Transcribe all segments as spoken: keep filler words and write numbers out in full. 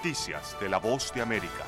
Noticias de la Voz de América.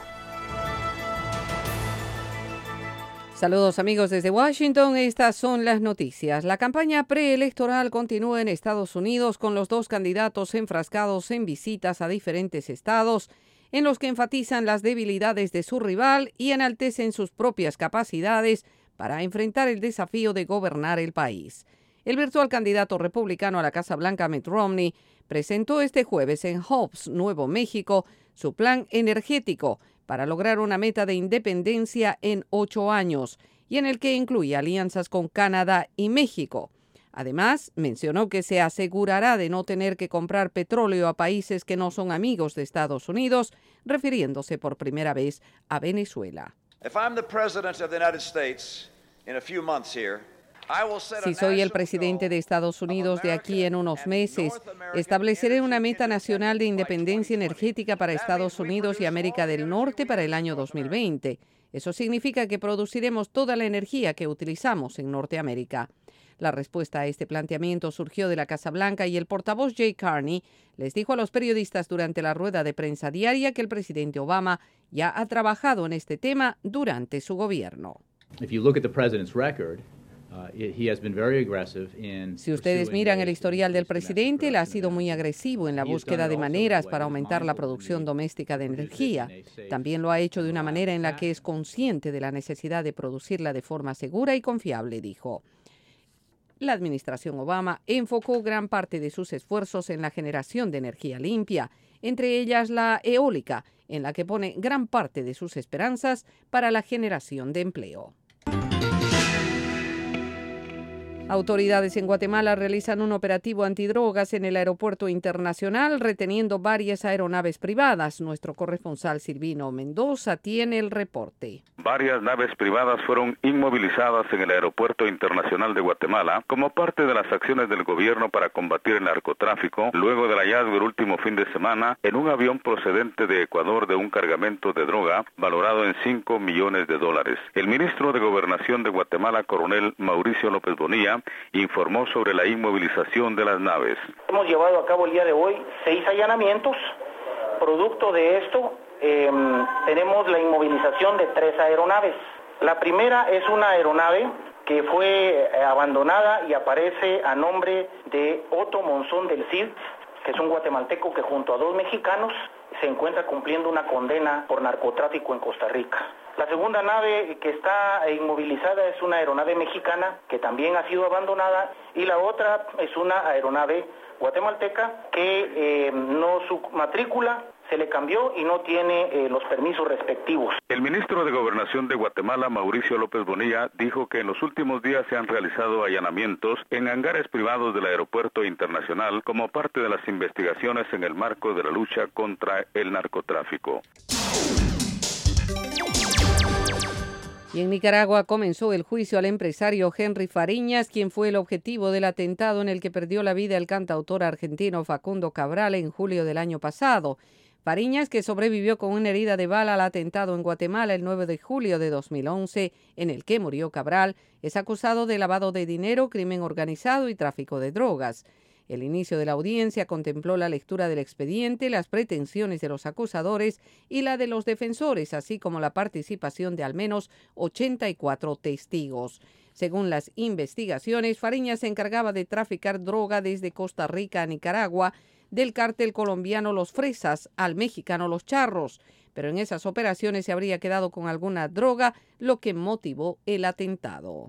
Saludos amigos desde Washington, estas son las noticias. La campaña preelectoral continúa en Estados Unidos con los dos candidatos enfrascados en visitas a diferentes estados en los que enfatizan las debilidades de su rival y enaltecen sus propias capacidades para enfrentar el desafío de gobernar el país. El virtual candidato republicano a la Casa Blanca, Mitt Romney, presentó este jueves en Hobbs, Nuevo México, su plan energético para lograr una meta de independencia en ocho años y en el que incluye alianzas con Canadá y México. Además, mencionó que se asegurará de no tener que comprar petróleo a países que no son amigos de Estados Unidos, refiriéndose por primera vez a Venezuela. If I'm the president of the United States in a few months here, Si soy el presidente de Estados Unidos de aquí en unos meses, estableceré una meta nacional de independencia energética para Estados Unidos y América del Norte para el año dos mil veinte. Eso significa que produciremos toda la energía que utilizamos en Norteamérica. La respuesta a este planteamiento surgió de la Casa Blanca y el portavoz Jay Carney les dijo a los periodistas durante la rueda de prensa diaria que el presidente Obama ya ha trabajado en este tema durante su gobierno. If you look at the president's record, Si ustedes miran el historial del presidente, él ha sido muy agresivo en la búsqueda de maneras para aumentar la producción doméstica de energía. También lo ha hecho de una manera en la que es consciente de la necesidad de producirla de forma segura y confiable, dijo. La administración Obama enfocó gran parte de sus esfuerzos en la generación de energía limpia, entre ellas la eólica, en la que pone gran parte de sus esperanzas para la generación de empleo. Autoridades en Guatemala realizan un operativo antidrogas en el aeropuerto internacional, reteniendo varias aeronaves privadas. Nuestro corresponsal Silvino Mendoza tiene el reporte. Varias naves privadas fueron inmovilizadas en el aeropuerto internacional de Guatemala como parte de las acciones del gobierno para combatir el narcotráfico, luego del hallazgo el último fin de semana en un avión procedente de Ecuador de un cargamento de droga valorado en cinco millones de dólares. El ministro de Gobernación de Guatemala, coronel Mauricio López Bonilla, informó sobre la inmovilización de las naves. Hemos llevado a cabo el día de hoy seis allanamientos. Producto de esto, eh, tenemos la inmovilización de tres aeronaves. La primera es una aeronave que fue eh, abandonada y aparece a nombre de Otto Monzón del Cid, que es un guatemalteco que junto a dos mexicanos se encuentra cumpliendo una condena por narcotráfico en Costa Rica. La segunda nave que está inmovilizada es una aeronave mexicana que también ha sido abandonada y la otra es una aeronave guatemalteca que eh, no su matrícula se le cambió y no tiene eh, los permisos respectivos. El ministro de Gobernación de Guatemala, Mauricio López Bonilla, dijo que en los últimos días se han realizado allanamientos en hangares privados del aeropuerto internacional como parte de las investigaciones en el marco de la lucha contra el narcotráfico. Y en Nicaragua comenzó el juicio al empresario Henry Fariñas, quien fue el objetivo del atentado en el que perdió la vida el cantautor argentino Facundo Cabral en julio del año pasado. Fariñas, que sobrevivió con una herida de bala al atentado en Guatemala el nueve de julio de dos mil once, en el que murió Cabral, es acusado de lavado de dinero, crimen organizado y tráfico de drogas. El inicio de la audiencia contempló la lectura del expediente, las pretensiones de los acusadores y la de los defensores, así como la participación de al menos ochenta y cuatro testigos. Según las investigaciones, Fariñas se encargaba de traficar droga desde Costa Rica a Nicaragua, del cártel colombiano Los Fresas al mexicano Los Charros, pero en esas operaciones se habría quedado con alguna droga, lo que motivó el atentado.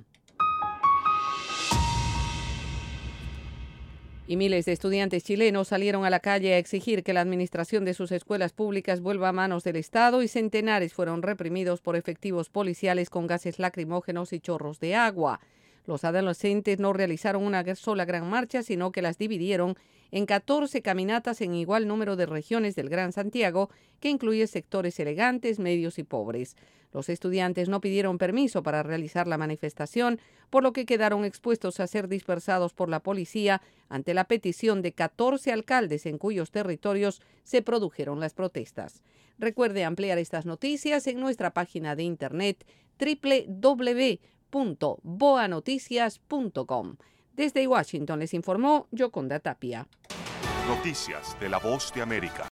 Y miles de estudiantes chilenos salieron a la calle a exigir que la administración de sus escuelas públicas vuelva a manos del Estado y centenares fueron reprimidos por efectivos policiales con gases lacrimógenos y chorros de agua. Los adolescentes no realizaron una sola gran marcha, sino que las dividieron en catorce caminatas en igual número de regiones del Gran Santiago, que incluye sectores elegantes, medios y pobres. Los estudiantes no pidieron permiso para realizar la manifestación, por lo que quedaron expuestos a ser dispersados por la policía ante la petición de catorce alcaldes en cuyos territorios se produjeron las protestas. Recuerde ampliar estas noticias en nuestra página de internet doble u doble u doble u punto boa noticias punto com. Desde Washington les informó Yoconda Tapia. Noticias de la Voz de América.